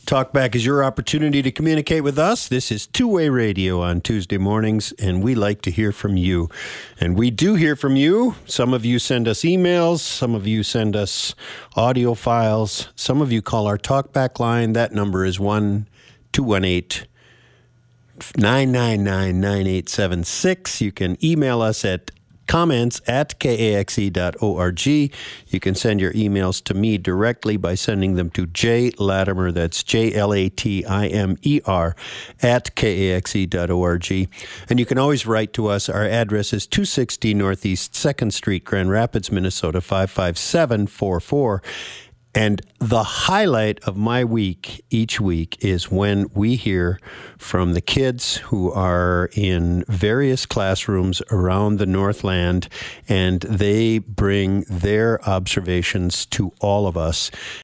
Talkback is your opportunity to communicate with us. This is two-way radio on Tuesday mornings, and we like to hear from you. And we do hear from you. Some of you send us emails. Some of you send us audio files. Some of you call our Talkback line. That number is 1-218-999-9876. You can email us at comments@kaxe.org. You can send your emails to me directly by sending them to J. Latimer, that's JLATIMER, at kaxe.org. And you can always write to us. Our address is 260 Northeast 2nd Street, Grand Rapids, Minnesota, 55744. And the highlight of my week each week is when we hear from the kids who are in various classrooms around the Northland, and they bring their observations to all of us.